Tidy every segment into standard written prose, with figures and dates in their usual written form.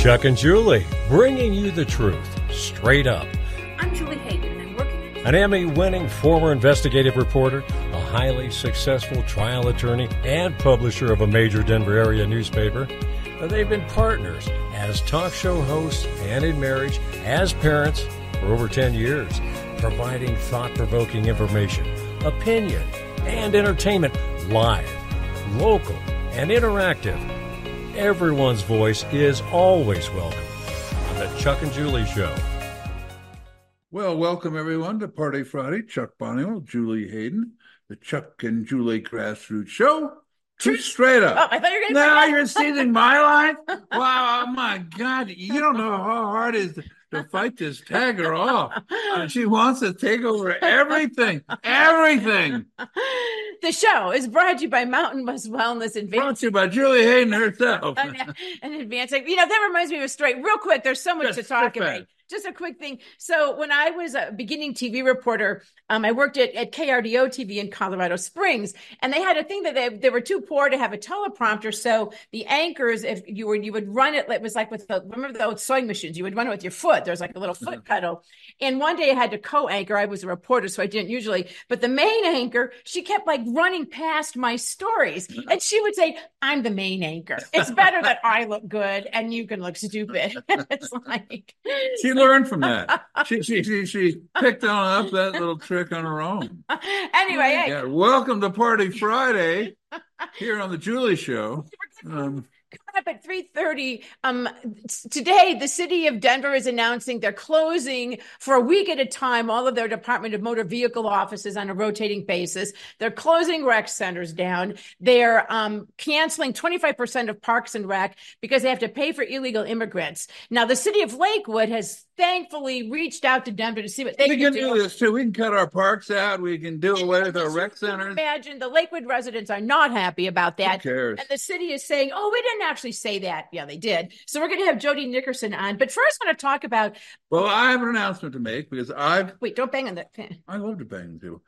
Chuck and Julie, bringing you the truth, straight up. I'm Julie Hayden, and working An Emmy-winning former investigative reporter, a highly successful trial attorney, and publisher of a major Denver area newspaper. They've been partners as talk show hosts and in marriage, as parents for over 10 years, providing thought-provoking information, opinion, and entertainment live, local, and interactive. Everyone's voice is always welcome on the Chuck and Julie Show. Well, welcome everyone to Party Friday. Chuck Bonniwell, Julie Hayden, the Chuck and Julie Grassroots Show. Truth straight up. Oh, I thought you were going to Now you're seizing my line? Wow, oh my God. You don't know how hard it is to fight this tagger off. She wants to take over everything. Everything. The show is brought to you by Mountain West Wellness Advanced. Brought to you by Julie Hayden herself. An advanced. That reminds me of a story. Real quick, there's so much to talk about. Just a quick thing. So when I was a beginning TV reporter, I worked at KRDO TV in Colorado Springs, and they had a thing that they were too poor to have a teleprompter. So the anchors, if you would run it was like with remember the old sewing machines, you would run it with your foot. There's like a little foot pedal. And one day I had to co-anchor. I was a reporter, so I didn't usually. But the main anchor, she kept like running past my stories, and she would say, "I'm the main anchor. It's better that I look good and you can look stupid." It's like she learned from that. She picked on up that little trick on her own. Anyway, yeah, welcome to Party Friday here on the Julie Show. Coming up at 3:30 today, the city of Denver is announcing they're closing for a week at a time all of their Department of Motor Vehicle offices on a rotating basis. They're closing rec centers down. They're canceling 25% of Parks and Rec because they have to pay for illegal immigrants. Now, the city of Lakewood has thankfully reached out to Denver to see what they can do. This too. We can cut our parks out. We can do away with our rec centers. Imagine the Lakewood residents are not happy about that. Who cares? And the city is saying, "Oh, we didn't actually say that." Yeah, they did. So we're going to have Jody Nickerson on. But first, I want to talk about. Well, I have an announcement to make because Wait, don't bang on that. I love to bang people.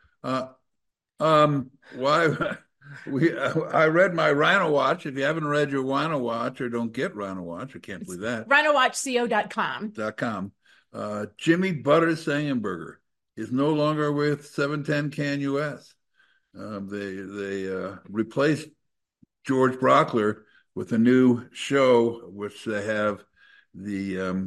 I read my Rhino Watch. If you haven't read your Rhino Watch or don't get Rhino Watch, I can't believe that. RhinoWatchCO.com. Jimmy Butters Sangenberger is no longer with 710 CAN US. They replaced George Brockler with a new show, which they have the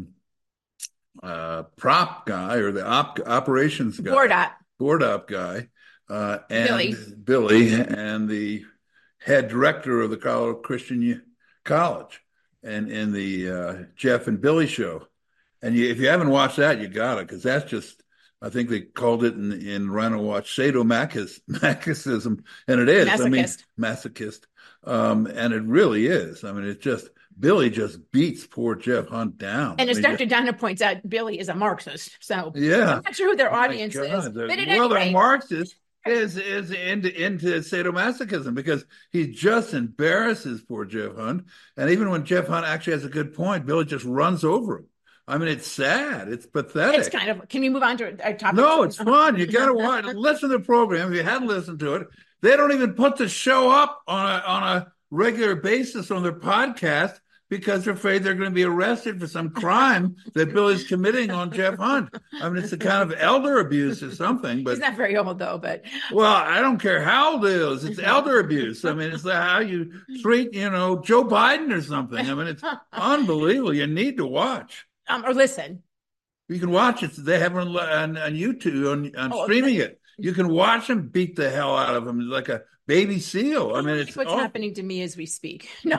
prop guy or the operations guy, board op guy, and Billy, and the head director of the Colorado Christian College, and in the Jeff and Billy show. And if you haven't watched that, you got it, because that's just, I think they called it in Rhino Watch sadomasochism, and it is. Masochist. And it really is. I mean, it's just, Billy just beats poor Jeff Hunt down. And as Dr. Donna points out, Billy is a Marxist. So yeah. I'm not sure who their audience is. But they're Marxist. Is into sadomasochism, because he just embarrasses poor Jeff Hunt. And even when Jeff Hunt actually has a good point, Billy just runs over him. I mean, it's sad. It's pathetic. It's kind of, can we move on to our topic? No, it's fun. You got to watch, listen to the program. If you hadn't listened to it, they don't even put the show up on a regular basis on their podcast because they're afraid they're going to be arrested for some crime that Billy's committing on Jeff Hunt. I mean, it's a kind of elder abuse or something. But he's not very old, though. But well, I don't care how old it is. It's elder abuse. I mean, it's how you treat, Joe Biden or something. I mean, it's unbelievable. You need to watch. Or listen. You can watch it. They have it on YouTube, on streaming it. You can watch him beat the hell out of him like a baby seal. I mean, it's what's happening to me as we speak. No.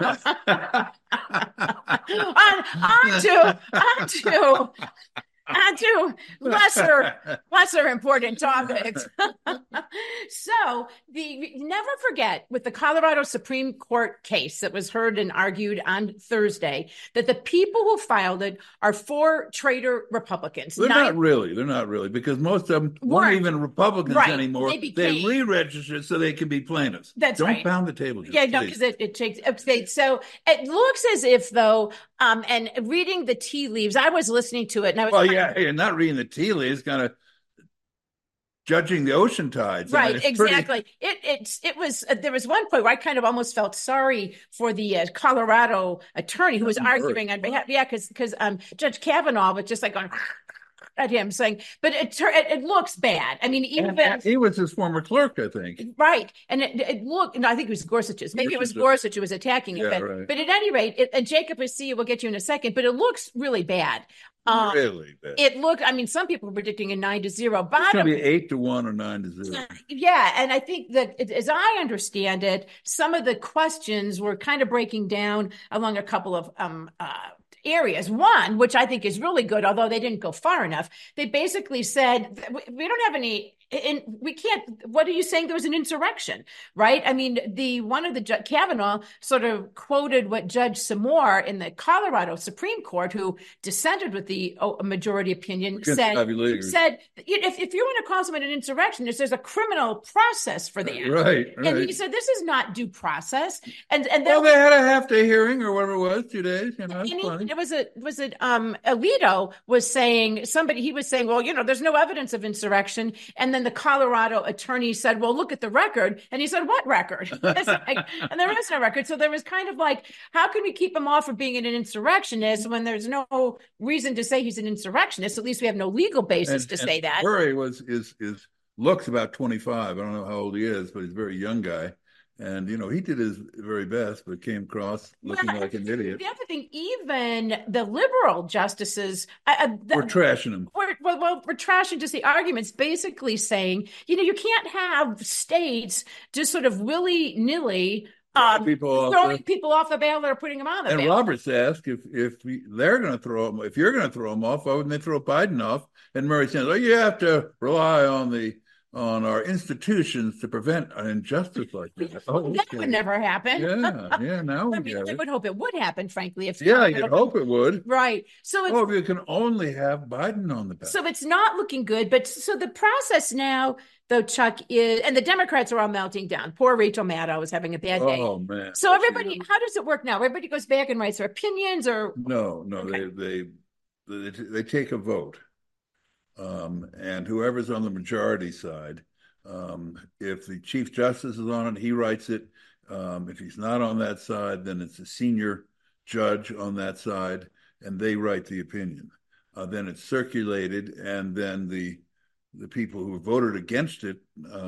on to lesser important topics. So never forget, with the Colorado Supreme Court case that was heard and argued on Thursday, that the people who filed it are 4 traitor Republicans. They're not really, because most of them weren't even Republicans anymore. They re-registered so they can be plaintiffs. That's right. Don't pound the table. Because it takes upstate. So it looks as if, though, and reading the tea leaves, I was listening to it, and I was you're not reading the tea leaves, kind of judging the ocean tides. Right, exactly. It was there was one point where I kind of almost felt sorry for the Colorado attorney who was arguing on behalf. Yeah, because Judge Kavanaugh was just like going at him saying, but it looks bad. I mean, even he was his former clerk, I think. Right, and it looked. No, I think it was Gorsuch's. Maybe it was Gorsuch who was attacking it. But at any rate, and Jacob, we'll get you in a second. But it looks really bad. Really bad. It looked. I mean, some people were predicting a 9-0. It's going to be 8-1 or 9-0. Yeah, and I think that, as I understand it, some of the questions were kind of breaking down along a couple of areas. One, which I think is really good, although they didn't go far enough, they basically said we don't have any. And we can't. What are you saying? There was an insurrection, right? I mean, Kavanaugh sort of quoted what Judge Samore in the Colorado Supreme Court, who dissented with the majority opinion, said if you want to call someone an insurrectionist, there's a criminal process for that. Right. And he said this is not due process. And they had a half-day hearing or whatever it was, 2 days. You know, Alito was saying he was saying, well, there's no evidence of insurrection, and then the Colorado attorney said, well, look at the record. And he said, what record? And there is no record. So there was kind of like, how can we keep him off of being an insurrectionist when there's no reason to say he's an insurrectionist? At least we have no legal basis to say that. Murray looks about 25. I don't know how old he is, but he's a very young guy. And, he did his very best, but came across looking like an idiot. The other thing, even the liberal justices... we're trashing him. We're trashing just the arguments, basically saying, you can't have states just sort of willy-nilly throwing people off the ballot or putting them on the ballot. And Roberts asked if they're going to throw him, if you're going to throw him off, why wouldn't they throw Biden off? And Murray says, you have to rely on our institutions to prevent an injustice like that. That would never happen. Yeah. Now we get it. I would hope it would happen, frankly. You'd hope it would. Right. So if you can only have Biden on the ballot. So it's not looking good. But so the process now, though, Chuck, is, and the Democrats are all melting down. Poor Rachel Maddow is having a bad day. Oh man. So everybody, how does it work now? Everybody goes back and writes their opinions, or no? Okay. They take a vote. And whoever's on the majority side, if the Chief Justice is on it, he writes it. If he's not on that side, then it's a senior judge on that side, and they write the opinion. Then it's circulated, and then the people who voted against it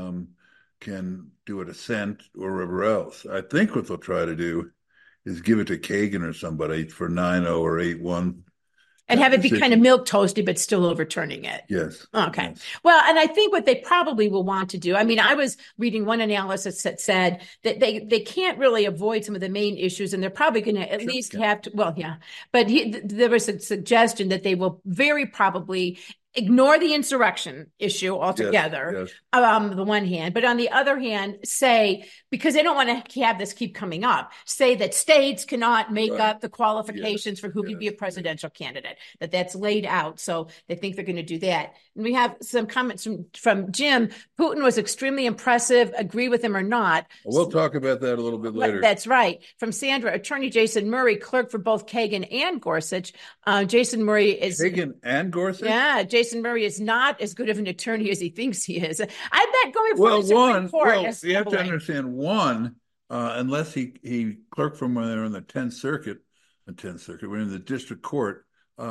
can do a dissent or whatever else. I think what they'll try to do is give it to Kagan or somebody for 9-0 or 8-1. And have it be kind of milquetoasty, but still overturning it. Yes. Okay. Yes. Well, and I think what they probably will want to do, I mean, I was reading one analysis that said that they can't really avoid some of the main issues, and they're probably going to at least have to, well, yeah. But there was a suggestion that they will very probably ignore the insurrection issue altogether, on the one hand, but on the other hand, say, because they don't want to have this keep coming up, say that states cannot make up the qualifications for who can be a presidential candidate, that's laid out. So they think they're going to do that. And we have some comments from Jim. Putin was extremely impressive, agree with him or not. We'll talk about that a little bit later. That's right. From Sandra, attorney Jason Murray, clerk for both Kagan and Gorsuch. Jason Murray is... Kagan and Gorsuch? Yeah, Jason Murray is not as good of an attorney as he thinks he is. I bet going forward, Supreme Court. You have to understand, unless he clerked from when they were in the 10th Circuit, we're in the district court.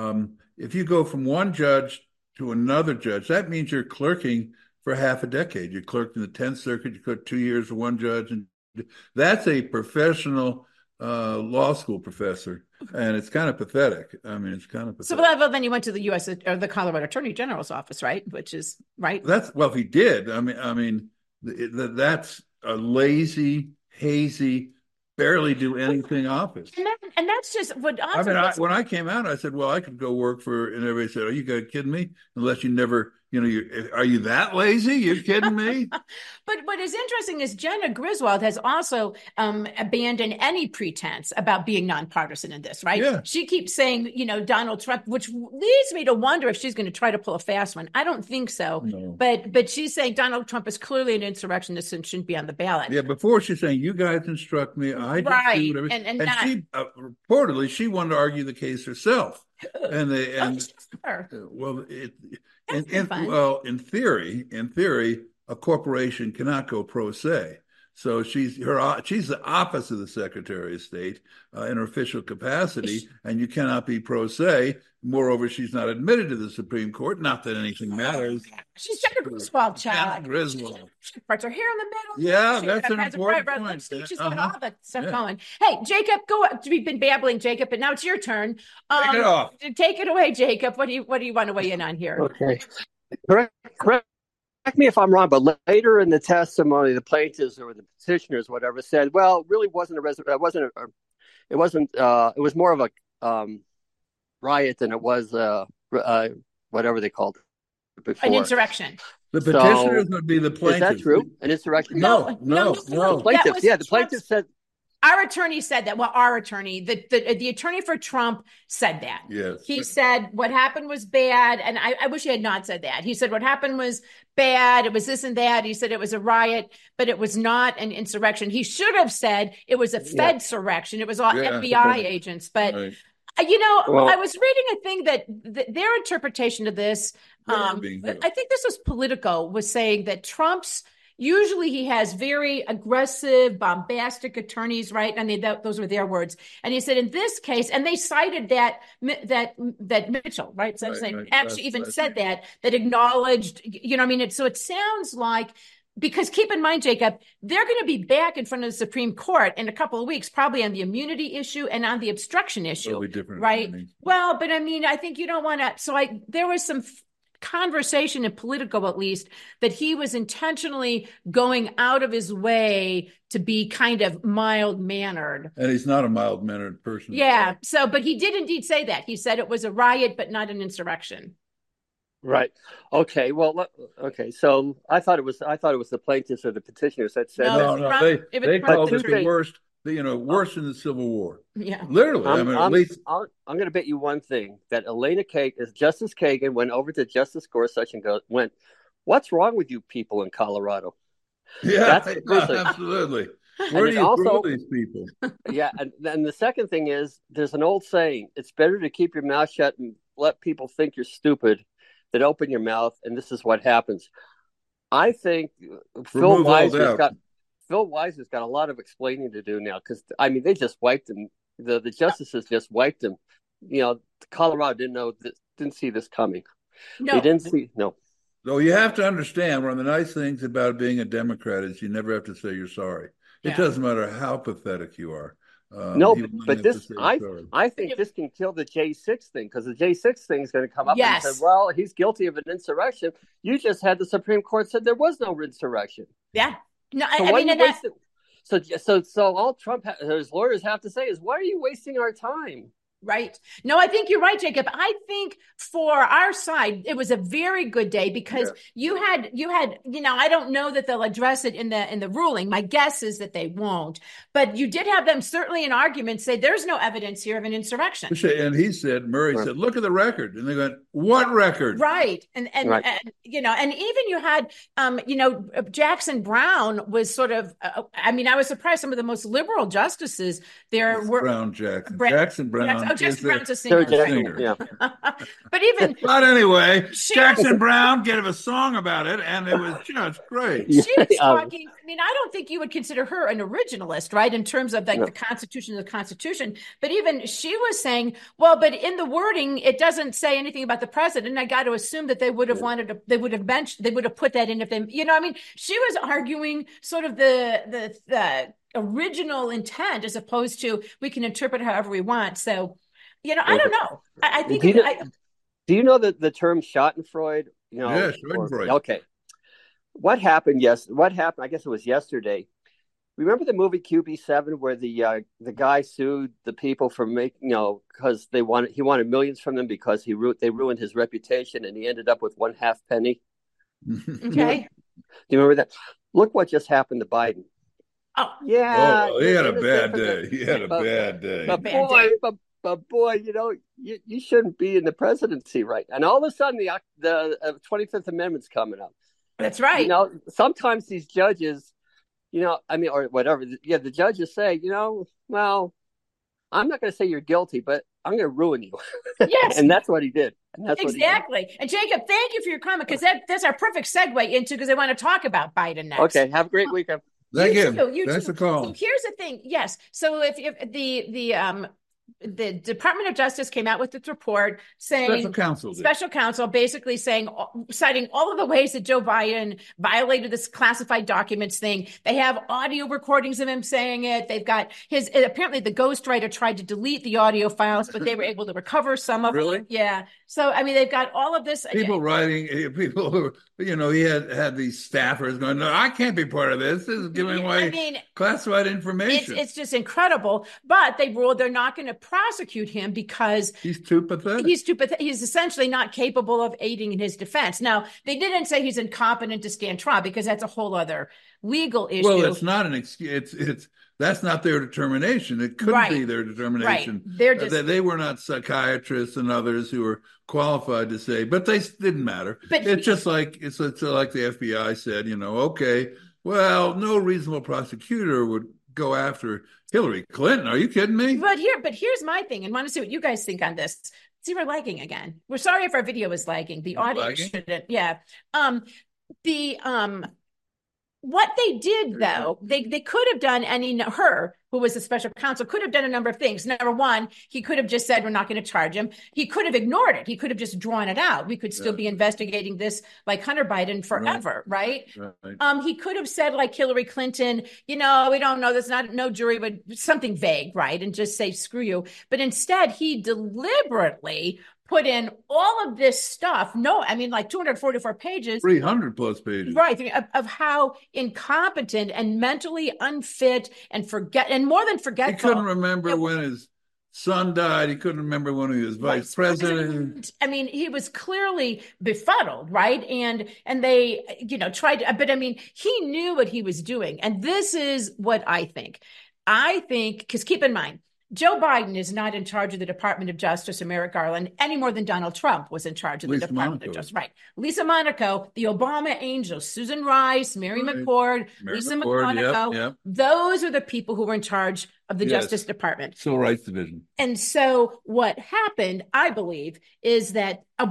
If you go from one judge to another judge, that means you're clerking for half a decade. You clerked in the 10th Circuit, you clerked 2 years for one judge, and that's a professional law school professor. And it's kind of pathetic. I mean, it's kind of pathetic. So then you went to the U.S. or the Colorado Attorney General's office, right? Which is right. If he did, I mean, that's a lazy, hazy, barely do anything office. And that's just what when I came out, I said, well, I could go work for, and everybody said, are you kidding me? Unless you never, are you that lazy? You're kidding me? But what is interesting is Jenna Griswold has also abandoned any pretense about being nonpartisan in this, right? Yeah. She keeps saying, Donald Trump, which leads me to wonder if she's going to try to pull a fast one. I don't think so. No. But she's saying Donald Trump is clearly an insurrectionist and shouldn't be on the ballot. Yeah, before she's saying, you guys instruct me, I just do whatever. And she, reportedly, she wanted to argue the case herself. in theory, a corporation cannot go pro se. So she's the office of the Secretary of State in her official capacity, and you cannot be pro se. Moreover, she's not admitted to the Supreme Court. Not that anything matters. She's Jackie Griswold, child. Griswold. She parts her hair in the middle. Yeah, that's an important point. She's got all that stuff going. Hey, Jacob, go. We've been babbling, Jacob, but now it's your turn. Take it off. Take it away, Jacob. What do you want to weigh in on here? Okay. Correct me if I'm wrong, but later in the testimony, the plaintiffs or the petitioners, whatever, said, "Well, it really wasn't it was more of a riot than it was whatever they called it before. An insurrection." The petitioners would be the plaintiffs. Is that true? An insurrection? No. The plaintiffs. The plaintiffs said. Our attorney said that. Well, our attorney, the attorney for Trump said that. Yes. He said what happened was bad. And I wish he had not said that. He said what happened was bad. It was this and that. He said it was a riot, but it was not an insurrection. He should have said it was a Fed-surrection. It was all FBI agents. But, I was reading a thing that their interpretation of this, I think this was Politico, was saying that Trump's, usually he has very aggressive, bombastic attorneys, right? I mean, those were their words. And he said in this case, and they cited that Mitchell, right? So actually even said that acknowledged, so it sounds like, because keep in mind, Jacob, they're going to be back in front of the Supreme Court in a couple of weeks, probably on the immunity issue and on the obstruction issue, right? Well, but I think you don't want to. So there was some conversation in Politico, at least, that he was intentionally going out of his way to be kind of mild-mannered. And he's not a mild-mannered person. Yeah. So, but he did indeed say that. He said it was a riot, but not an insurrection. Right. Okay. Well. Okay. So I thought it was the plaintiffs or the petitioners that said that. No. They called it the worst. Worse than the Civil War. Yeah, literally. At least I'm going to bet you one thing, that Justice Kagan went over to Justice Gorsuch and went, "What's wrong with you people in Colorado?" Yeah, absolutely. Where do you throw these people? Yeah, and the second thing is, there's an old saying: it's better to keep your mouth shut and let people think you're stupid than open your mouth. And this is what happens. I think Phil Weiser's got a lot of explaining to do now, because they just wiped him. The justices just wiped him. Colorado didn't see this coming. No, they didn't see. No. So you have to understand, one of the nice things about being a Democrat is you never have to say you're sorry. It doesn't matter how pathetic you are. But this, I think this can kill the J6 thing, because the J6 thing is going to come up and say, well, he's guilty of an insurrection. You just had the Supreme Court said there was no insurrection. Yeah. No, so all Trump his lawyers have to say is, why are you wasting our time? Right. No, I think you're right, Jacob. I think for our side, it was a very good day, because you had, I don't know that they'll address it in the ruling. My guess is that they won't, but you did have them certainly in argument say there's no evidence here of an insurrection. And Murray said, look at the record. And they went, what record? Right. And even you had, Jackson Brown was sort of, I was surprised some of the most liberal justices there were. Jackson Brown. Jackson Brown's a singer. Yeah. But even. But anyway, Jackson Brown gave a song about it, and it was just great. She was talking. I don't think you would consider her an originalist, right, in terms of the Constitution of the Constitution. But even she was saying, well, but in the wording, it doesn't say anything about the president. I got to assume that they would have they would have put that in if they, she was arguing sort of the original intent, as opposed to we can interpret however we want. So, I don't know. I think. Do you know the term Schadenfreude? Yeah, Schadenfreude. Okay. What happened? What happened? I guess it was yesterday. Remember the movie QB7, where the guy sued the people for because he wanted millions from them because they ruined his reputation, and he ended up with 1/2 penny. Okay. Do you remember that? Look what just happened to Biden. Oh yeah. Oh, he had a bad day. He had a bad day. But boy, you shouldn't be in the presidency, right? And all of a sudden, the 25th Amendment's coming up. That's right. Sometimes these judges, or whatever, the judges say, well, I'm not going to say you're guilty, but I'm going to ruin you. Yes. And that's what he did. And that's exactly. And Jacob, thank you for your comment, because that's our perfect segue into, because I want to talk about Biden next. Okay. Have a great weekend. Thank you. Thanks for calling. So here's the thing. Yes. So if the Department of Justice came out with its report saying special counsel basically saying, citing all of the ways that Joe Biden violated this classified documents thing. They have audio recordings of him saying it. They've got apparently the ghostwriter tried to delete the audio files, but they were able to recover some of them. Yeah. So, I mean, they've got all of this. People who, he had these staffers going, no, I can't be part of this. This is giving away classified information. It's just incredible. But they ruled they're not going to prosecute him because he's too pathetic. He's essentially not capable of aiding in his defense. Now, they didn't say he's incompetent to stand trial, because that's a whole other legal issue. Well, it's not an excuse. That's not their determination. It couldn't be their determination. Right. They were not psychiatrists and others who were qualified to say, but they didn't matter. But it's just like the FBI said, okay, well, no reasonable prosecutor would go after Hillary Clinton. Are you kidding me? But here's my thing, and want to see what you guys think on this. See, we're lagging again. We're sorry if our video is lagging. The audio shouldn't. Yeah. What they did, though, they could have done, her, who was the special counsel, could have done a number of things. Number one, he could have just said, we're not going to charge him. He could have ignored it. He could have just drawn it out. We could still be investigating this like Hunter Biden forever, right? He could have said, like Hillary Clinton, we don't know, there's no jury, but something vague, right? And just say, screw you. But instead, he deliberately put in all of this stuff. 244 pages. 300 plus pages. Right. Of how incompetent and mentally unfit and more than forgetful. He couldn't remember when his son died. He couldn't remember when he was vice president. I mean, he was clearly befuddled, right? And they, tried, but he knew what he was doing. And this is what I think. Because keep in mind, Joe Biden is not in charge of the Department of Justice or Merrick Garland any more than Donald Trump was in charge of the Department of Justice. Right. Lisa Monaco, the Obama angels, Susan Rice, Mary McCord, Lisa McConaughey. Yep. Those are the people who were in charge of the Justice Department. Civil Rights Division. And so what happened, I believe, is that the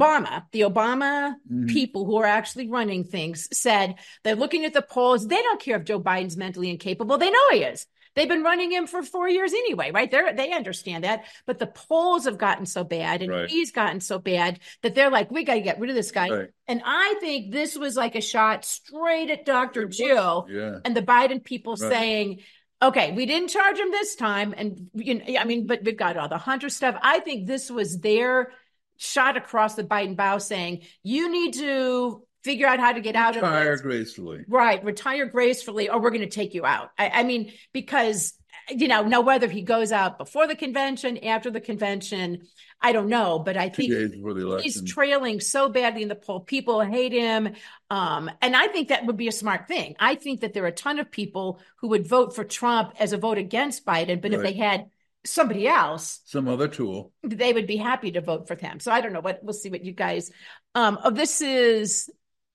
Obama people who are actually running things said they're looking at the polls. They don't care if Joe Biden's mentally incapable. They know he is. They've been running him for 4 years anyway, right? They understand that. But the polls have gotten so bad and he's gotten so bad that they're like, we got to get rid of this guy. Right. And I think this was like a shot straight at Dr. Jill and the Biden people saying, okay, we didn't charge him this time. And, but we've got all the Hunter stuff. I think this was their shot across the Biden bow saying, you need to figure out how to get out of this. Retire gracefully. Right. Retire gracefully, or we're going to take you out. Because, now whether he goes out before the convention, after the convention, I don't know. But I think he's trailing so badly in the poll. People hate him. And I think that would be a smart thing. I think that there are a ton of people who would vote for Trump as a vote against Biden. But if they had somebody else, some other tool, they would be happy to vote for them. So I don't know we'll see what you guys, this is,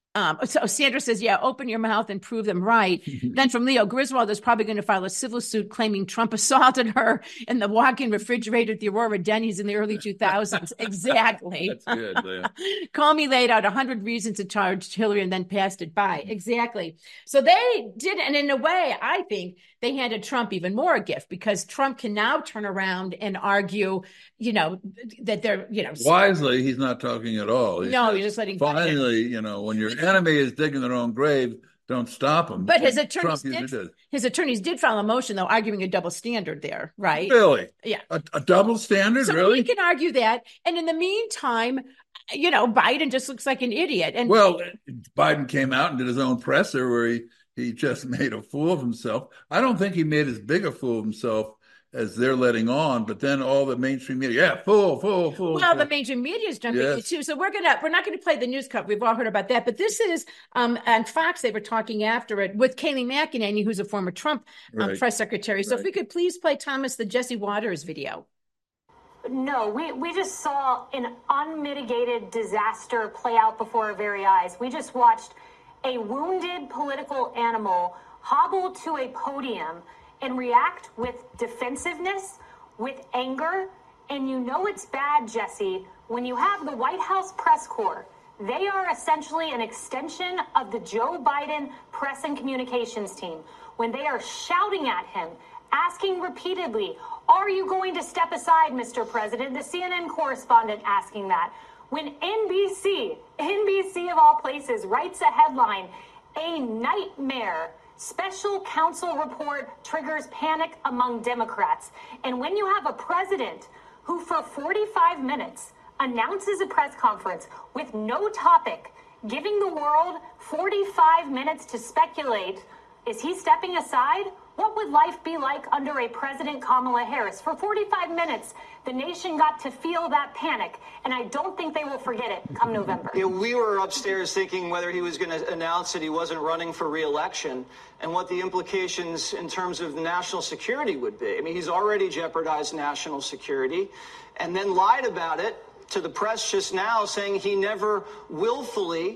so Sandra says, open your mouth and prove them right. Then from Leo, Griswold is probably going to file a civil suit claiming Trump assaulted her in the walk-in refrigerator at the Aurora Denny's in the early 2000s. Exactly. That's good, Leo. Comey laid out 100 reasons to charge Hillary and then passed it by. Exactly. So they did. And in a way, I think they handed Trump even more a gift, because Trump can now turn around and argue, that they're, wisely, he's not talking at all. He's just letting finally, when your enemy is digging their own grave, don't stop them. But his attorneys did file a motion, though, arguing a double standard there, right? Really? Yeah. A double standard, so really? We can argue that. And in the meantime, Biden just looks like an idiot. And Biden came out and did his own presser where he just made a fool of himself. I don't think he made as big a fool of himself as they're letting on, but then all the mainstream media, fool. Well, the mainstream media is jumping in too. So we're not going to play the news cut. We've all heard about that. But this is on Fox. They were talking after it with Kayleigh McEnany, who's a former Trump press secretary. So if we could please play, Thomas, the Jesse Waters video. No, we just saw an unmitigated disaster play out before our very eyes. We just watched a wounded political animal hobble to a podium and react with defensiveness, with anger, And you know it's bad, Jesse, when you have the White House press corps. They are essentially an extension of the Joe Biden press and communications team. When they are shouting at him, asking repeatedly, are you going to step aside, Mr. President? The CNN correspondent asking that. When NBC of all places, writes a headline, a nightmare. Special counsel report triggers panic among Democrats. And when you have a president who for 45 minutes announces a press conference with no topic, giving the world 45 minutes to speculate, is he stepping aside? What would life be like under a President Kamala Harris? For 45 minutes, the nation got to feel that panic, and I don't think they will forget it come November. You know, we were upstairs thinking whether he was going to announce that he wasn't running for re-election and what the implications in terms of national security would be. I mean, he's already jeopardized national security and then lied about it to the press just now, saying he never willfully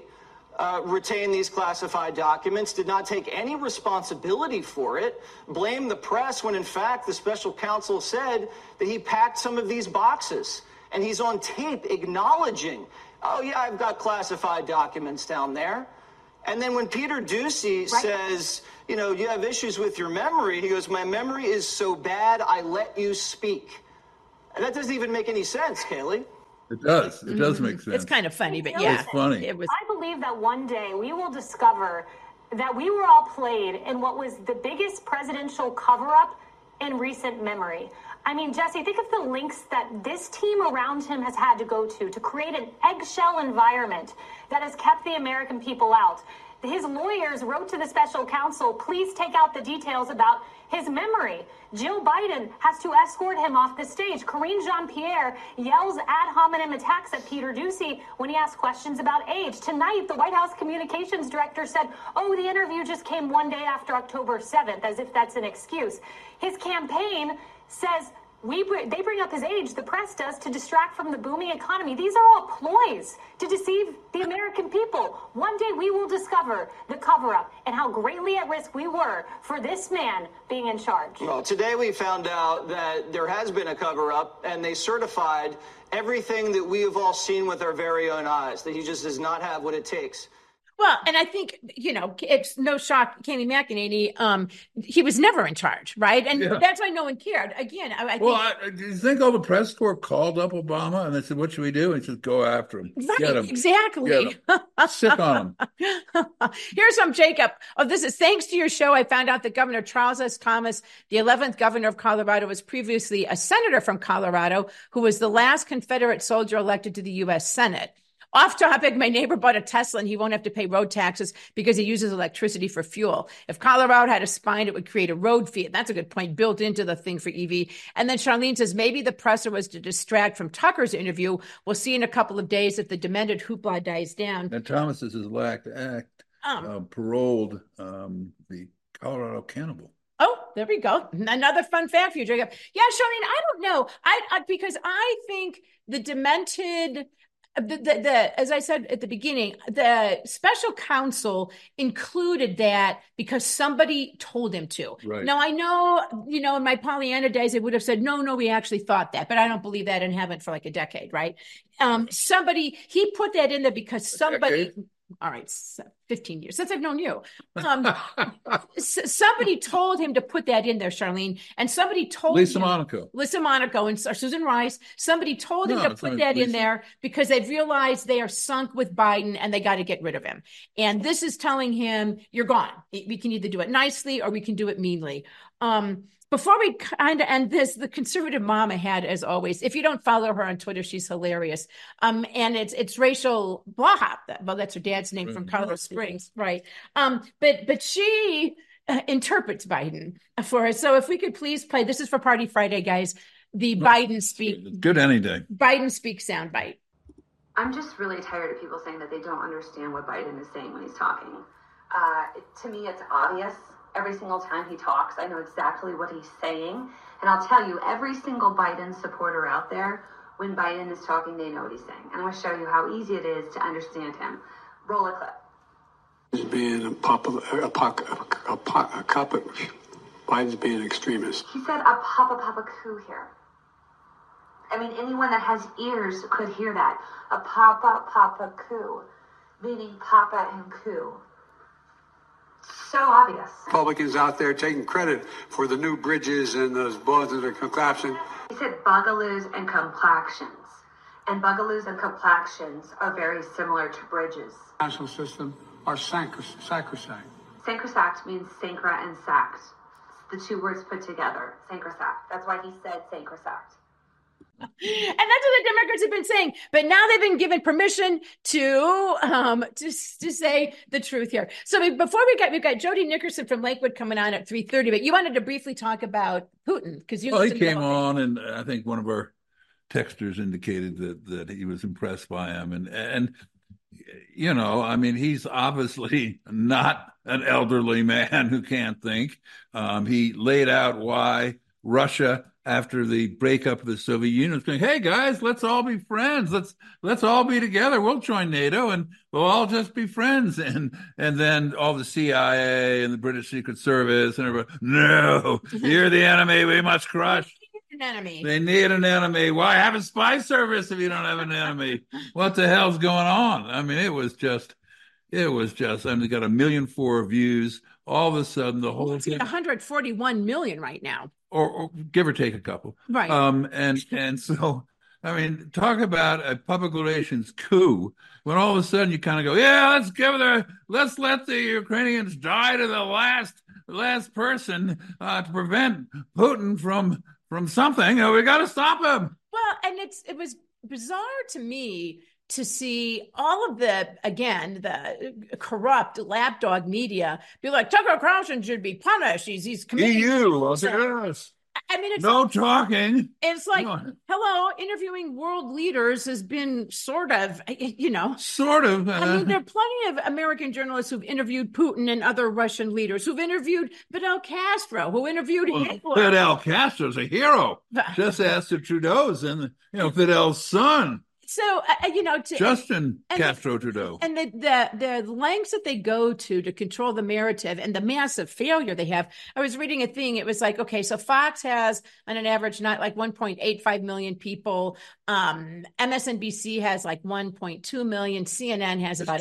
retain these classified documents, did not take any responsibility for it, blamed the press when in fact the special counsel said that he packed some of these boxes. And he's on tape acknowledging, oh yeah, I've got classified documents down there. And then when Peter Doocy says, you know, you have issues with your memory, he goes, my memory is so bad I let you speak. And that doesn't even make any sense, Kayleigh. It does. It does make sense. It's kind of funny, but yeah. It's funny. I believe that one day we will discover that we were all played in what was the biggest presidential cover-up in recent memory. I mean, Jesse, think of the lengths that this team around him has had to go to create an eggshell environment that has kept the American people out. His lawyers wrote to the special counsel, please take out the details about his memory. Jill Biden has to escort him off the stage. Karine Jean-Pierre yells ad hominem attacks at Peter Doocy when he asks questions about age. Tonight, the White House communications director said, oh, the interview just came one day after October 7th, as if that's an excuse. His campaign says they bring up his age, the press does, to distract from the booming economy. These are all ploys to deceive the American people. One day we will discover the cover-up and how greatly at risk we were for this man being in charge. Well, today we found out that there has been a cover-up, and they certified everything that we have all seen with our very own eyes, that he just does not have what it takes. Well, and I think, you know, it's no shock, Kayleigh McEnany, he was never in charge, right? And that's why no one cared. Again, I think... do you think all the press corps called up Obama and they said, what should we do? And he said, go after him. Right, Get him. Exactly. Get him. Sick on him. Here's from Jacob. Oh, this is thanks to your show. I found out that Governor Charles S. Thomas, the 11th governor of Colorado, was previously a senator from Colorado who was the last Confederate soldier elected to the U.S. Senate. Off topic, my neighbor bought a Tesla and he won't have to pay road taxes because he uses electricity for fuel. If Colorado had a spine, it would create a road fee. That's a good point, built into the thing for EV. And then Charlene says, maybe the presser was to distract from Tucker's interview. We'll see in a couple of days if the demented hoopla dies down. And Thomas is his last act, paroled the Colorado cannibal. Oh, there we go. Another fun fact for you, Jacob. Yeah, Charlene, I don't know. Because I think the demented... as I said at the beginning, the special counsel included that because somebody told him to. Right. Now, I know, you know, in my Pollyanna days, they would have said, no, we actually thought that, but I don't believe that and haven't for like a decade, right? He put that in there because somebody... All right, 15 years since I've known you. Somebody told him to put that in there, Charlene, and somebody told Lisa Monaco and Susan Rice. Somebody told him to put that in there because they've realized they are sunk with Biden and they got to get rid of him. And this is telling him, you're gone. We can either do it nicely or we can do it meanly. Before we kind of end this, the conservative mom I had, as always, if you don't follow her on Twitter, she's hilarious. And it's Rachel Blahop. Well, that's her dad's name from Colorado Springs, right? But she interprets Biden for us. So if we could please play, this is for Party Friday, guys, the Biden speak. Good any day. Biden speak soundbite. I'm just really tired of people saying that they don't understand what Biden is saying when he's talking. To me, it's obvious. Every single time he talks, I know exactly what he's saying. And I'll tell you, every single Biden supporter out there, when Biden is talking, they know what he's saying. And I'm going to show you how easy it is to understand him. Roll a clip. He's being Biden's being an extremist. He said a papa coup here. I mean, anyone that has ears could hear that. A papa coup, meaning papa and coup. So obvious. Republicans out there taking credit for the new bridges and those boys that are collapsing. He said bugaloos and complexions. And bugaloos and complexions are very similar to bridges. National system are sacrosanct. Sacrosanct means sancra and sact. The two words put together, sacrosanct. That's why he said sacrosanct. And that's what the Democrats have been saying. But now they've been given permission to say the truth here. So before we've got Jody Nickerson from Lakewood coming on at 3:30. But you wanted to briefly talk about Putin because he came on, and I think one of our texters indicated that he was impressed by him, and you know, I mean, he's obviously not an elderly man who can't think. He laid out why Russia, after the breakup of the Soviet Union, was going, hey guys, let's all be friends. Let's all be together. We'll join NATO and we'll all just be friends. And then all the CIA and the British Secret Service and everybody, no, you're the enemy. We must crush. An enemy. They need an enemy. Why have a spy service if you don't have an enemy? What the hell's going on? I mean, it was just, I mean, they got 1.4 million views. All of a sudden, the whole thing. 141 million right now. Or give or take a couple. Right. And so, I mean, talk about a public relations coup when all of a sudden you kind of go, yeah, let's let the Ukrainians die to the last person to prevent Putin from something. We got to stop him. Well, and it was bizarre to me to see all of the corrupt lapdog media be like, Tucker Carlson should be punished. He's committing. Yes. I mean, it's no talking. It's like, hello, interviewing world leaders has been sort of. I mean, there are plenty of American journalists who've interviewed Putin and other Russian leaders, who've interviewed Fidel Castro, who interviewed Hitler. Fidel Castro's a hero. Just ask the Trudeau's and Fidel's son. So, Justin Castro Trudeau. And the lengths that they go to control the narrative and the massive failure they have. I was reading a thing. It was like, okay, so Fox has on an average, not like 1.85 million people. MSNBC has like 1.2 million. CNN has about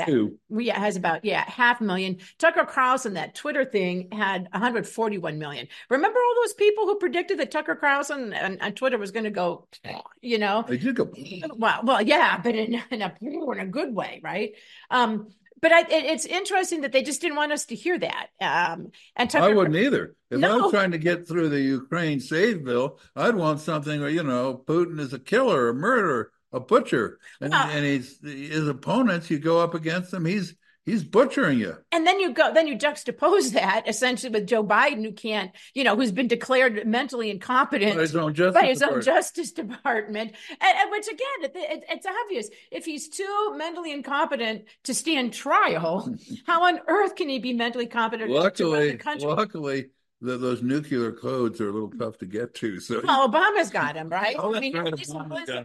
500,000. Tucker Carlson, that Twitter thing, had 141 million. Remember all those people who predicted that Tucker Carlson on Twitter was going to go, They did go. Well, yeah, but in a good way, right? But it's interesting that they just didn't want us to hear that. And Tucker, I wouldn't either. If I was trying to get through the Ukraine Save Bill, I'd want something where, Putin is a killer, a murderer, a butcher. And his opponents, you go up against them, he's butchering you. And then you juxtapose that essentially with Joe Biden, who can't, who's been declared mentally incompetent by his own Justice Department. And which again, it's obvious. If he's too mentally incompetent to stand trial, how on earth can he be mentally competent to run the country? Luckily, those nuclear codes are a little tough to get to. So Obama's got him, right? Lisa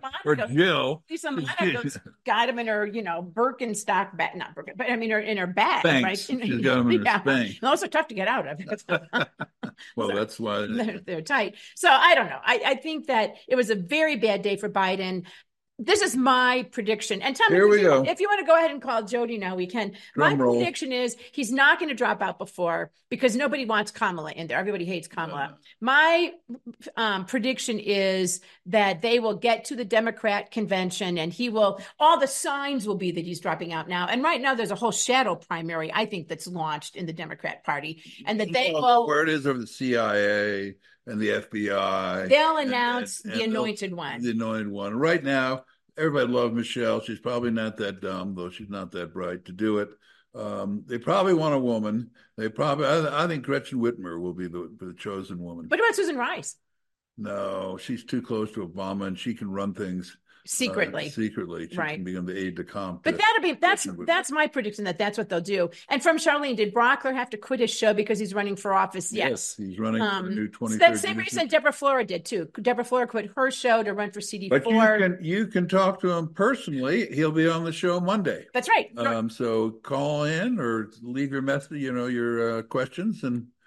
Monaco's got him in her, Birkenstock bag, not Birken, but I mean, in her bag, Spanx. right? She's got them in her Spanx. Those are tough to get out of. Well, so, that's why they're tight. So I don't know. I think that it was a very bad day for Biden. This is my prediction. And Tom, if you want to go ahead and call Jody now, we can. My prediction is he's not going to drop out before because nobody wants Kamala in there. Everybody hates Kamala. My prediction is that they will get to the Democrat convention and all the signs will be that he's dropping out now. And right now there's a whole shadow primary, I think, that's launched in the Democrat Party. And that they will. Where it is over the CIA and the FBI. They'll announce the anointed one. The anointed one. Right now, everybody loves Michelle. She's probably not that dumb, though she's not that bright to do it. They probably want a woman. I think Gretchen Whitmer will be the chosen woman. What about Susan Rice? No, she's too close to Obama, and she can run things secretly. She can become the aide de camp. But that's my prediction that's what they'll do. And from Charlene, did Brockler have to quit his show because he's running for office? Yes, he's running for the new 2030. That same reason Deborah Flora did too. Deborah Flora quit her show to run for CD4. But you can talk to him personally. He'll be on the show Monday. That's right. So call in or leave your message, your questions, and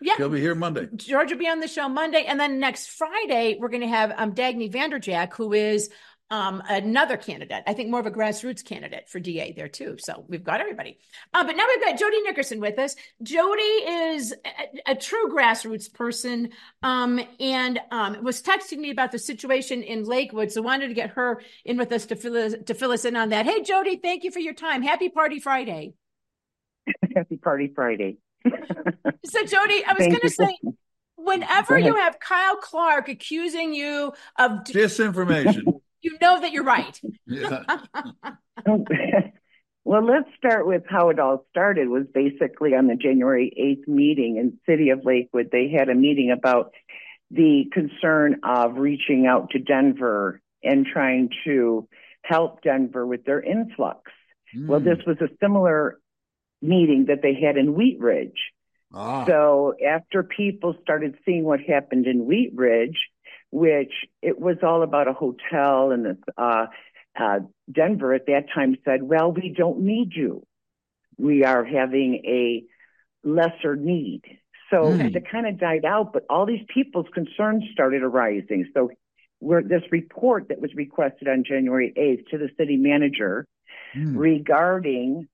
Yeah. She'll be here Monday. George will be on the show Monday. And then next Friday, we're going to have Dagny Vanderjack, who is another candidate. I think more of a grassroots candidate for DA there too. So we've got everybody. But now we've got Jody Nickerson with us. Jody is a true grassroots person and was texting me about the situation in Lakewood. So wanted to get her in with us to fill us in on that. Hey, Jody, thank you for your time. Happy Party Friday. Happy Party Friday. So Jody, I was going to say, whenever you have Kyle Clark accusing you of disinformation, you know that you're right. Yeah. Well, let's start with how it all started. Was basically on the January 8th meeting in City of Lakewood. They had a meeting about the concern of reaching out to Denver and trying to help Denver with their influx. Well, this was a similar meeting that they had in Wheat Ridge. So after people started seeing what happened in Wheat Ridge, which it was all about a hotel, and Denver at that time said, well, we don't need you. We are having a lesser need. So it kind of died out, but all these people's concerns started arising. So this report that was requested on January 8th to the city manager regarding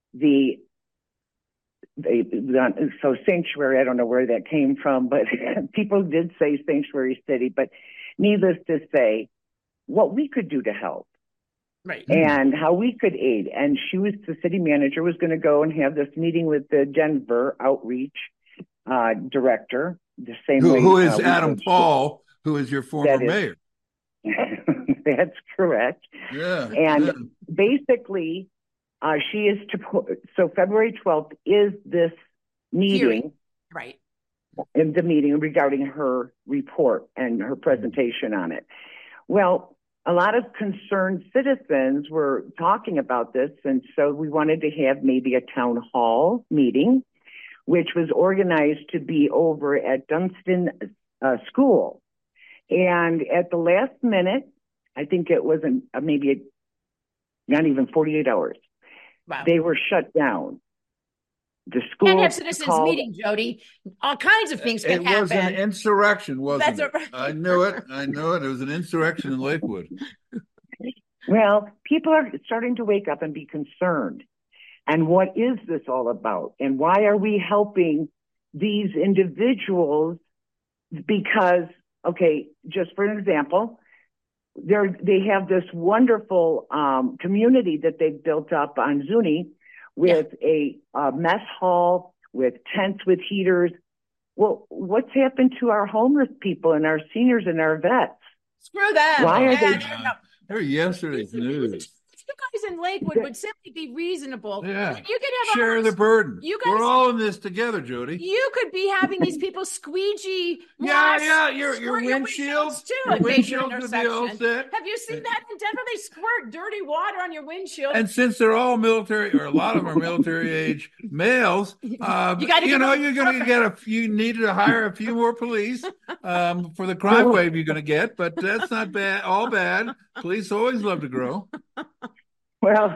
so sanctuary, I don't know where that came from, but people did say sanctuary city, but needless to say, what we could do to help. Right. And how we could aid. And the city manager was going to go and have this meeting with the Denver outreach director, the same way. Who is Adam Paul, who is your former mayor. That's correct. Yeah. And basically, she is so February 12th is this meeting. Right. In the meeting regarding her report and her presentation on it. Well, a lot of concerned citizens were talking about this, and so we wanted to have maybe a town hall meeting, which was organized to be over at Dunstan School. And at the last minute, I think it was maybe not even 48 hours, they were shut down. The school can't have citizens meeting, Jody. All kinds of things can happen. It was an insurrection, wasn't it? I knew it. It was an insurrection in Lakewood. Well, people are starting to wake up and be concerned. And what is this all about? And why are we helping these individuals? Because, okay, just for an example, they have this wonderful community that they've built up on Zuni with a mess hall, with tents with heaters. Well, what's happened to our homeless people and our seniors and our vets? Screw them. Why are they? They're yesterday's news. You guys in Lakewood would simply be reasonable. Yeah. You could have share the burden. We're all in this together, Jody. You could be having these people squeegee. Your windshields too. Your windshields would be all set. Have you seen that in Denver? They squirt dirty water on your windshield. And since they're all military, or a lot of them are military age males, you need to hire a few more police for the crime wave you're going to get. But that's not bad. All bad. Police always love to grow. Well,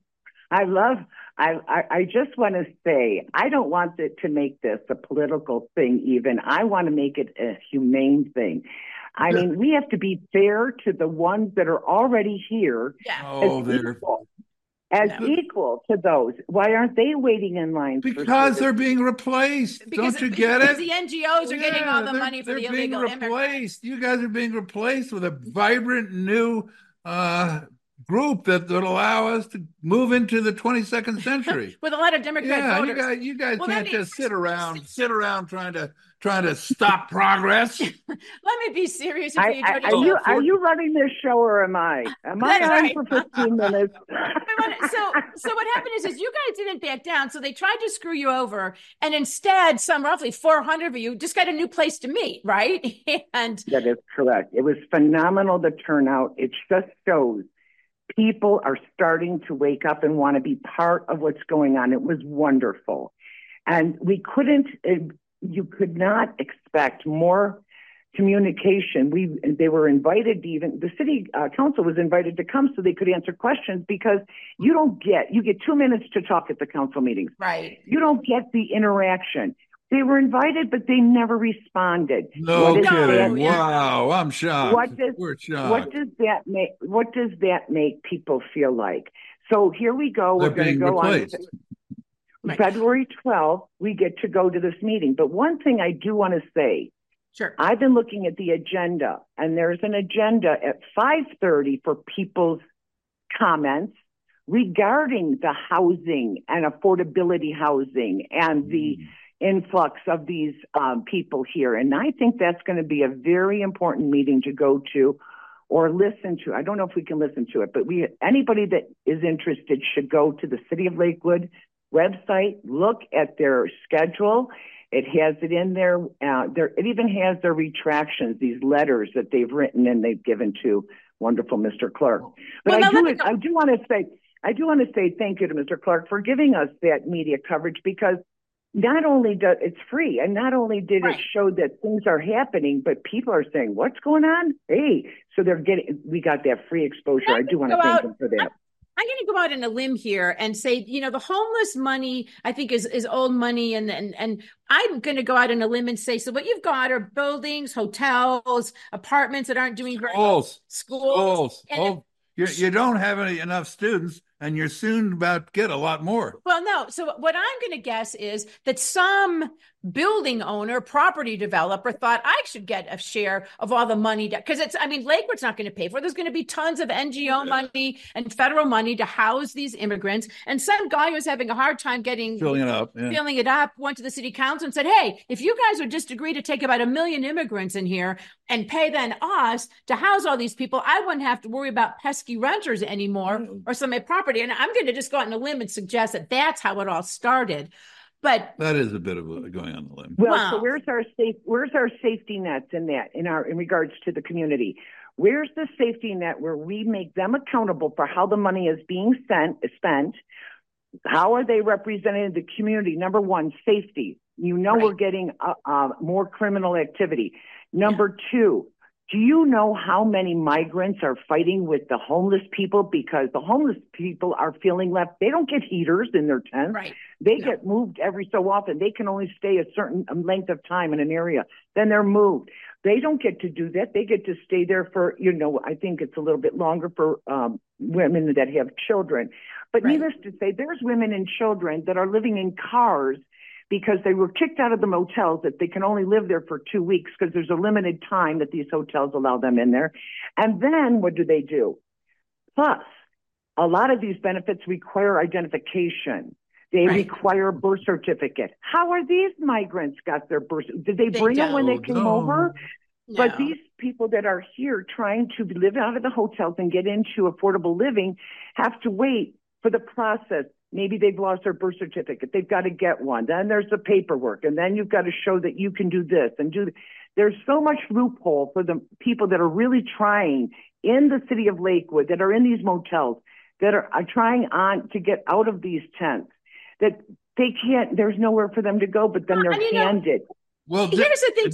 I just want to say, I don't want to make this a political thing even. I want to make it a humane thing. I mean, we have to be fair to the ones that are already here as equal to those. Why aren't they waiting in line? Because they're being replaced. Don't you get it? The NGOs are getting all the money for the illegal immigrants. You guys are being replaced with a vibrant new group that would allow us to move into the 22nd century with a lot of Democrat voters. You guys can't just sit around trying to stop progress. Let me be serious. Are you running this show or am I? Am I on for 15 minutes? So what happened is you guys didn't back down. So they tried to screw you over, and instead, some roughly 400 of you just got a new place to meet, right? And that is correct. It was phenomenal, the turnout. It just shows people are starting to wake up and want to be part of what's going on. It was wonderful. And you could not expect more communication. They were invited the city council was invited to come so they could answer questions, because you get 2 minutes to talk at the council meetings. Right. You don't get the interaction. They were invited, but they never responded. No kidding! Wow, I'm shocked. We're shocked. What does that make people feel like? So here we go. We're going to go replaced. On February 12th. We get to go to this meeting. But one thing I do want to say. Sure. I've been looking at the agenda, and there's an agenda at 5:30 for people's comments regarding the housing and affordability housing and the influx of these people here. And I think that's going to be a very important meeting to go to or listen to. I don't know if we can listen to it, but anybody that is interested should go to the City of Lakewood website, look at their schedule. It has it in there. It even has their retractions, these letters that they've written and they've given to wonderful Mr. Clark. But I do want to say thank you to Mr. Clark for giving us that media coverage, because not only it's free, and not only did it show that things are happening, but people are saying, "What's going on?" Hey, so we got that free exposure. I do want to thank them for that. I'm going to go out on a limb here and say, the homeless money, I think, is old money. And I'm going to go out on a limb and say, so what you've got are buildings, hotels, apartments that aren't doing very well. Schools. You don't have enough students, and you're soon about to get a lot more. Well, no. So what I'm going to guess is that some building owner, property developer thought I should get a share of all the money because Lakewood's not going to pay for it. There's going to be tons of NGO money and federal money to house these immigrants. And some guy who's having a hard time filling it up, went to the city council and said, hey, if you guys would just agree to take about 1 million immigrants in here and pay then us to house all these people, I wouldn't have to worry about pesky renters anymore or some of my property. And I'm going to just go out on a limb and suggest that that's how it all started. But that is a bit of going on the limb. Well, so where's our safety nets in that in regards to the community? Where's the safety net where we make them accountable for how the money is being spent? How are they represented in the community? Number one, safety. We're getting more criminal activity. Number two, do you know how many migrants are fighting with the homeless people? Because the homeless people are feeling left. They don't get heaters in their tents. Right. They get moved every so often. They can only stay a certain length of time in an area. Then they're moved. They don't get to do that. They get to stay there for, I think it's a little bit longer for women that have children. But needless to say, there's women and children that are living in cars because they were kicked out of the motels, that they can only live there for 2 weeks because there's a limited time that these hotels allow them in there. And then what do? Plus, a lot of these benefits require identification. They require a birth certificate. How are these migrants got their birth? Did they bring them when they came over? No. But these people that are here trying to live out of the hotels and get into affordable living have to wait for the process. Maybe they've lost their birth certificate. They've got to get one. Then there's the paperwork. And then you've got to show that you can do this and do. There's so much loophole for the people that are really trying in the city of Lakewood, that are in these motels, that are trying to get out of these tents, that they can't, there's nowhere for them to go, but then they're handed. Well, here's the thing.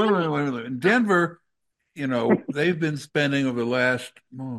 In Denver, they've been spending over the last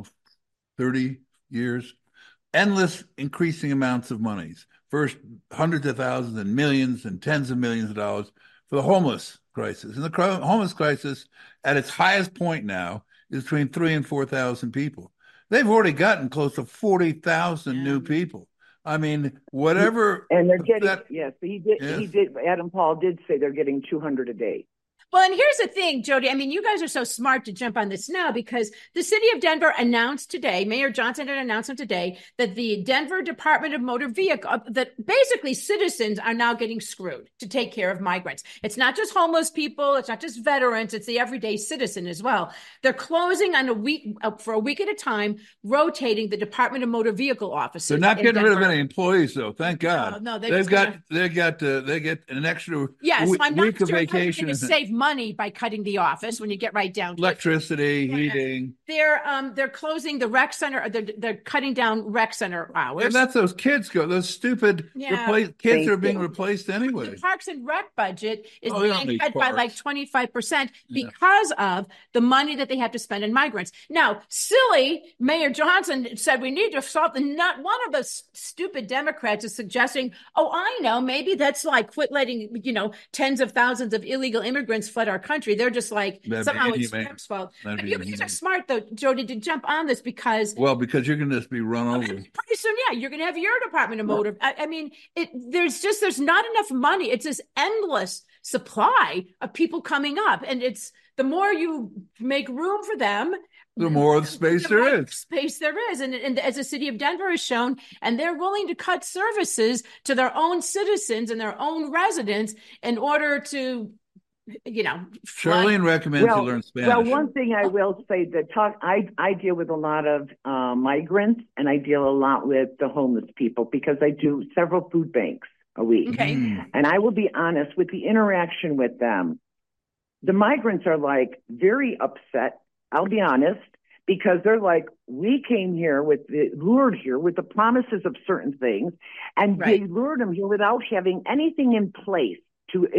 30 years endless increasing amounts of monies. First, hundreds of thousands and millions and tens of millions of dollars for the homeless crisis. And the homeless crisis at its highest point now is between 3,000 and 4,000 people. They've already gotten close to 40,000 new people. I mean, whatever. And they're getting, he did. Adam Paul did say they're getting 200 a day. Well, and here's the thing, Jody. I mean, you guys are so smart to jump on this now because the city of Denver announced today, Mayor Johnson had announced today, that the Denver Department of Motor Vehicle, that basically citizens are now getting screwed to take care of migrants. It's not just homeless people. It's not just veterans. It's the everyday citizen as well. They're closing on for a week at a time, rotating the Department of Motor Vehicle offices. They're not getting rid of any employees, though. Thank God. No, they get an extra week of vacation. To save money by cutting the office when you get right down to electricity, heating. They're closing the rec center. They're cutting down rec center hours. And that's those kids go. Those stupid kids are being replaced anyway. The Parks and Rec budget is being cut by like 25% because of the money that they have to spend on migrants. Now, silly Mayor Johnson said we need to solve the nut. One of the stupid Democrats is suggesting, oh, I know, maybe that's like quit letting, tens of thousands of illegal immigrants flood our country. They're just like, somehow it's Trump's fault. But you guys are smart, though, Jody, to jump on this because you're going to just be run over. Pretty soon, you're going to have your Department of Motor. I mean, there's not enough money. It's this endless supply of people coming up. And it's the more you make room for them, the more space there is. And as the city of Denver has shown, and they're willing to cut services to their own citizens and their own residents in order to, Charlene recommends you learn Spanish. Well, one thing I will say I deal with a lot of migrants, and I deal a lot with the homeless people because I do several food banks a week. Okay. And I will be honest, with the interaction with them, the migrants are like very upset. I'll be honest, because they're like, we came here lured here with the promises of certain things, and they lured them here without having anything in place to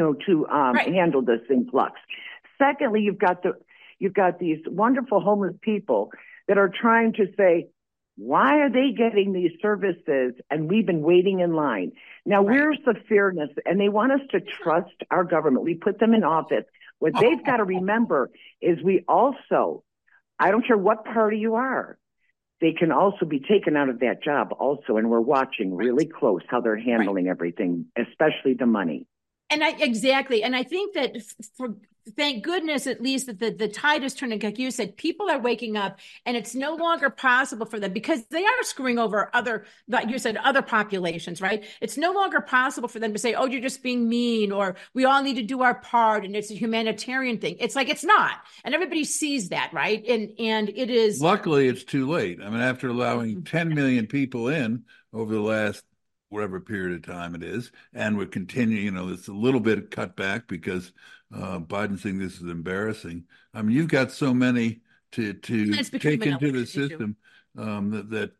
handle this influx. Secondly, you've got these wonderful homeless people that are trying to say, why are they getting these services and we've been waiting in line? Now, where's the fairness? And they want us to trust our government. We put them in office. What they've got to remember is we also, I don't care what party you are, they can also be taken out of that job also. And we're watching really close how they're handling everything, especially the money. And exactly. And I think that thank goodness, at least that the tide is turning. Like you said, people are waking up, and it's no longer possible for them because they are screwing over other populations, right? It's no longer possible for them to say, oh, you're just being mean, or we all need to do our part, and it's a humanitarian thing. It's like, it's not. And everybody sees that, right? And it is. Luckily, it's too late. I mean, after allowing 10 million people in over the last whatever period of time it is, and we're continuing, it's a little bit of cutback because Biden saying this is embarrassing. I mean, you've got so many to take into the system that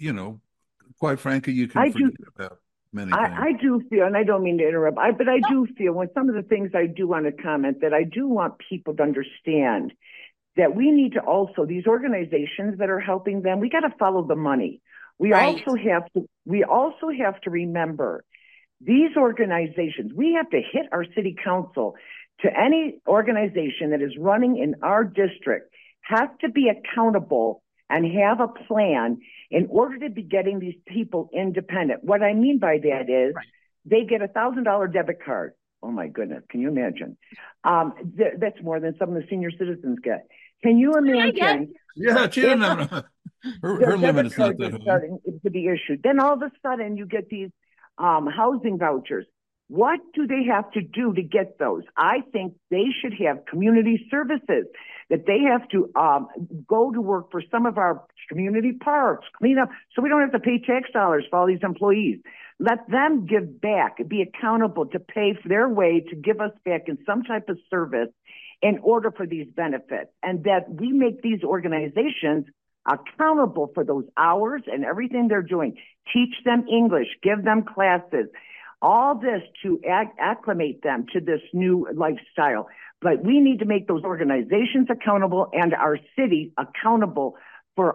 quite frankly, you can forget about many things. I do feel, and I don't mean to interrupt, but I do feel when some of the things I do want to comment that I do want people to understand that we need to also, these organizations that are helping them, we got to follow the money. We also have to remember these organizations. We have to hit our city council to any organization that is running in our district has to be accountable and have a plan in order to be getting these people independent. What I mean by that is they get $1,000 debit card. Oh my goodness. Can you imagine? That's more than some of the senior citizens get. Can you imagine? Yeah, she didn't have her limit is not that starting to be issued. Then all of a sudden you get these housing vouchers. What do they have to do to get those? I think they should have community services, that they have to go to work for some of our community parks, clean up, so we don't have to pay tax dollars for all these employees. Let them give back, be accountable to pay for their way to give us back in some type of service in order for these benefits, and that we make these organizations accountable for those hours and everything they're doing. Teach them English, give them classes, all this to acclimate them to this new lifestyle. But we need to make those organizations accountable and our city accountable for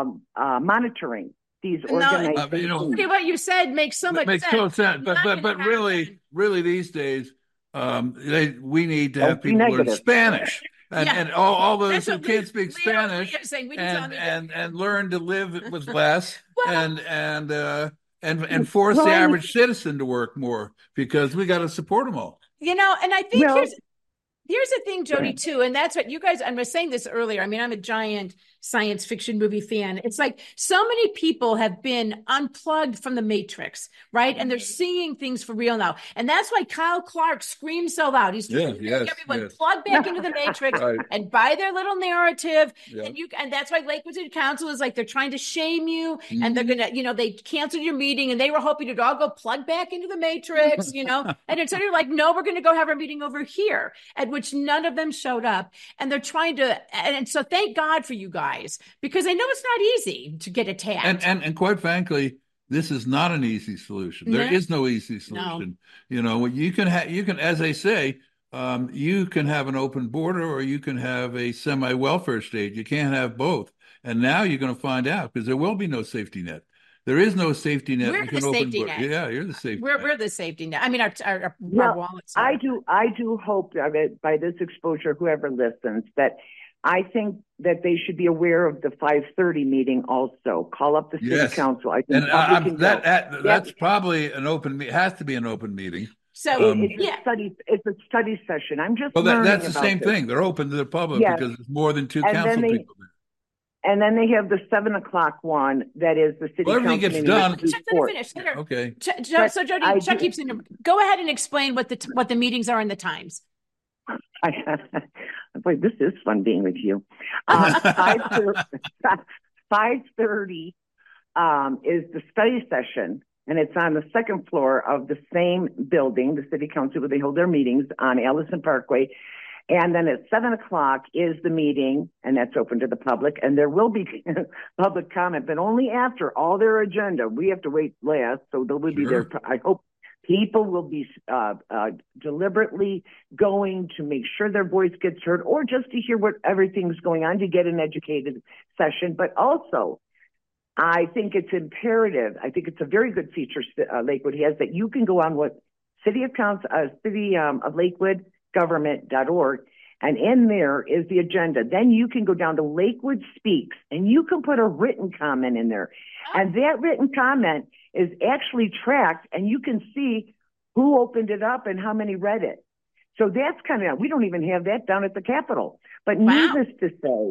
monitoring these organizations. What you said makes so much sense. Makes total sense. But really these days, we need to have people learn Spanish. And all those who can't speak Spanish and learn to live with less and force the average citizen to work more, because we got to support them all. And I think here's the thing, Jody, too, and that's what you guys, I was saying this earlier. I mean, I'm a giant science fiction movie fan. It's like so many people have been unplugged from the Matrix, right? And they're seeing things for real now. And that's why Kyle Clark screams so loud. He's trying to make everyone plug back into the Matrix and buy their little narrative. And that's why Lakewood City Council is like, they're trying to shame you and they're going to, they canceled your meeting and they were hoping you'd all go plug back into the Matrix, and instead you're like, no, we're going to go have our meeting over here, at which none of them showed up. And they're trying to, and so thank God for you guys, because I know it's not easy to get attacked. And quite frankly, this is not an easy solution. There is no easy solution. No. You can, as they say, you can have an open border or you can have a semi-welfare state. You can't have both. And now you're going to find out, because there will be no safety net. There is no safety net. We're the safety net. Yeah, you're the safety net. We're the safety net. I mean, our wallets. I do hope that by this exposure, whoever listens, that I think that they should be aware of the 5:30 meeting also. Call up the city council. I think that's probably an open. It has to be an open meeting. So it's a study session. I'm just that's the same thing. They're open to the public because there's more than two council people there. And then they have the 7:00 one that is the city council. Everything gets done. Finish. Okay. So Jody, Chuck keeps in. Go ahead and explain what the meetings are and the times. Boy, this is fun being with you. 5:30 is the study session, and it's on the second floor of the same building, the city council, where they hold their meetings on Allison Parkway. And then at 7:00 is the meeting, and that's open to the public. And there will be public comment, but only after all their agenda. We have to wait last, so they will be there. I hope people will be deliberately going to make sure their voice gets heard, or just to hear what everything's going on, to get an educated session. But also, I think it's imperative. I think it's a very good feature Lakewood has, that you can go on what City of Lakewood government.org, and in there is the agenda. Then you can go down to Lakewood Speaks, and you can put a written comment in there. And that written comment is actually tracked, and you can see who opened it up and how many read it. So that's we don't even have that down at the Capitol. But needless to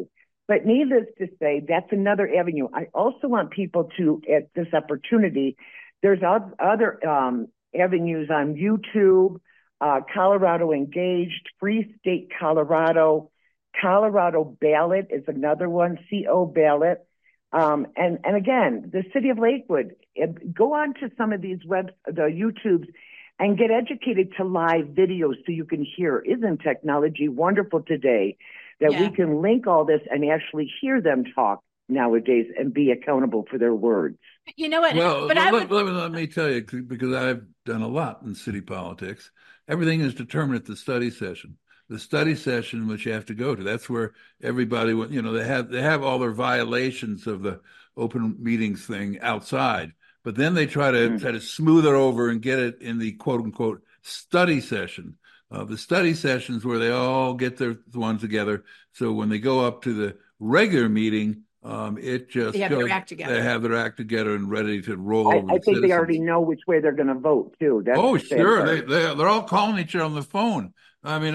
say, that's another avenue. I also want people to, at this opportunity, there's other avenues on YouTube. Colorado Engaged, Free State Colorado, Colorado Ballot is another one, CO Ballot. And again, the city of Lakewood, go on to some of these the YouTubes and get educated to live videos so you can hear. Isn't technology wonderful today that we can link all this and actually hear them talk nowadays and be accountable for their words? You know what? Well, let me tell you, because I've done a lot in city politics. Everything is determined at the study session. The study session, which you have to go to, that's where everybody, they have all their violations of the open meetings thing outside, but then they try to smooth it over and get it in the quote unquote study session. The study sessions where they all get their ones together. So when they go up to the regular meeting, they have their act together and ready to roll over. I think they already know which way they're going to vote too. That's sure. They're all calling each other on the phone. I mean,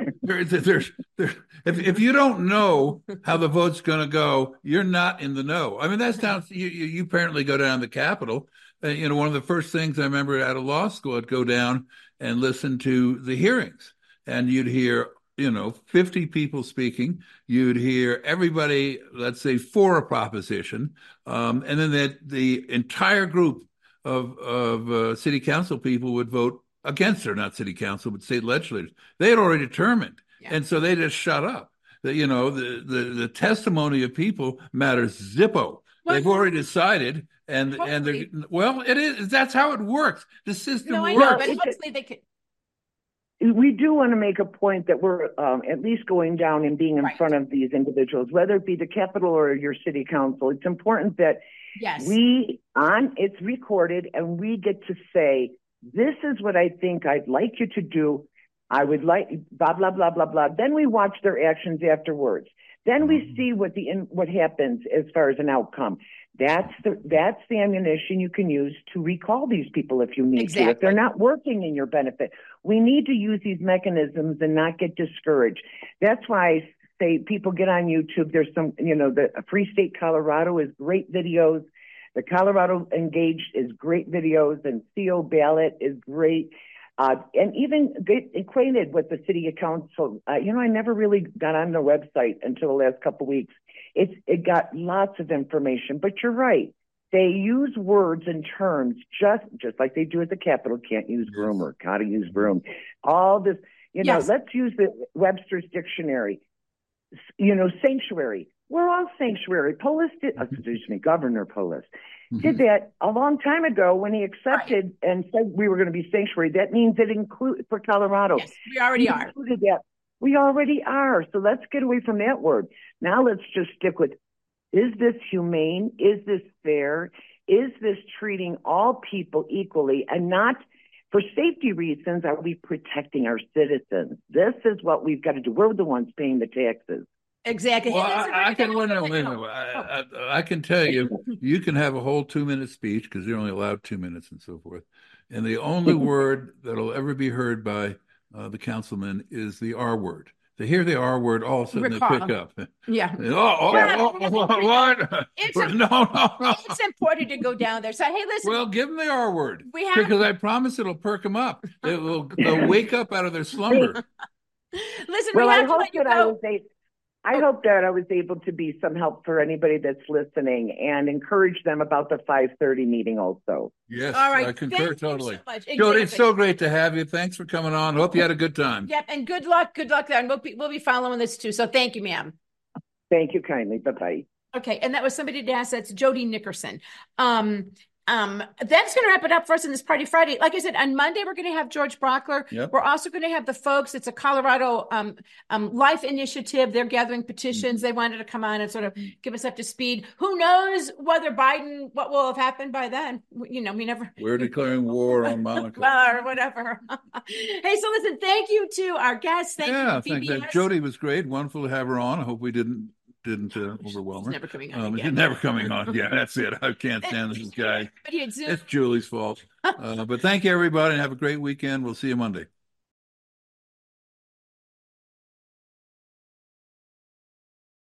if you don't know how the vote's going to go, you're not in the know. I mean, that's down. You apparently go down to the Capitol. One of the first things I remember out of law school, I'd go down and listen to the hearings, and you'd hear 50 people speaking. You'd hear everybody, let's say, for a proposition, and then the entire group of city council people would vote against her, not city council, but state legislators. They had already determined, and so they just shut up. The testimony of people matters zippo. They've already decided, and it is. That's how it works. The system works. I know, but hopefully they could. We do want to make a point that we're at least going down and being in front of these individuals, whether it be the Capitol or your city council. It's important that it's recorded and we get to say, this is what I think I'd like you to do. I would like blah, blah, blah, blah, blah. Then we watch their actions afterwards. Then we see what happens as far as an outcome. That's the ammunition you can use to recall these people if you need to. If they're not working in your benefit, we need to use these mechanisms and not get discouraged. That's why say people get on YouTube. There's some, the Free State Colorado is great videos. The Colorado Engaged is great videos, and CO Ballot is great. And even get acquainted with the city council. I never really got on the website until the last couple of weeks. It got lots of information, but you're right. They use words and terms just like they do at the Capitol. Can't use broom or gotta use broom. All this, let's use the Webster's Dictionary. Sanctuary. We're all sanctuary. Governor Polis did that a long time ago when he accepted and said we were going to be sanctuary. That means it includes for Colorado. Yes, we already are. That. We already are. So let's get away from that word. Now let's just stick with, is this humane? Is this fair? Is this treating all people equally and not for safety reasons? Are we protecting our citizens? This is what we've got to do. We're the ones paying the taxes. Exactly. Well, I can tell you, you can have a whole 2-minute speech because you're only allowed 2 minutes and so forth. And the only word that'll ever be heard by the councilman is the R word. They hear the R word, all of a sudden they pick up. Yeah. What? No. It's important to go down there. So, hey, listen. Well, give them the R word. Because I promise it'll perk them up. They'll wake up out of their slumber. Listen, well, I hope that I was able to be some help for anybody that's listening and encourage them about the 5:30 meeting also. Yes, all right. I concur totally. So Jody, it's so great to have you. Thanks for coming on. Hope you had a good time. Yep, and good luck there. And we'll be following this too. So thank you, ma'am. Thank you kindly. Bye-bye. Okay, and that was somebody to ask. That's Jody Nickerson. That's going to wrap it up for us in this Party Friday. Like I said, on Monday, we're going to have George Brockler. Yep. We're also going to have the folks. It's a Colorado Life Initiative. They're gathering petitions. They wanted to come on and sort of give us up to speed. Who knows whether what will have happened by then? We never. We're declaring war on Monica. Or whatever. Hey, so listen, thank you to our guests. Thank you. Thank you. Jody was great. Wonderful to have her on. I hope we didn't overwhelm her. He's never coming on. He's never coming on. Yeah, that's it. I can't stand this guy. It's Julie's fault. But thank you, everybody, and have a great weekend. We'll see you Monday.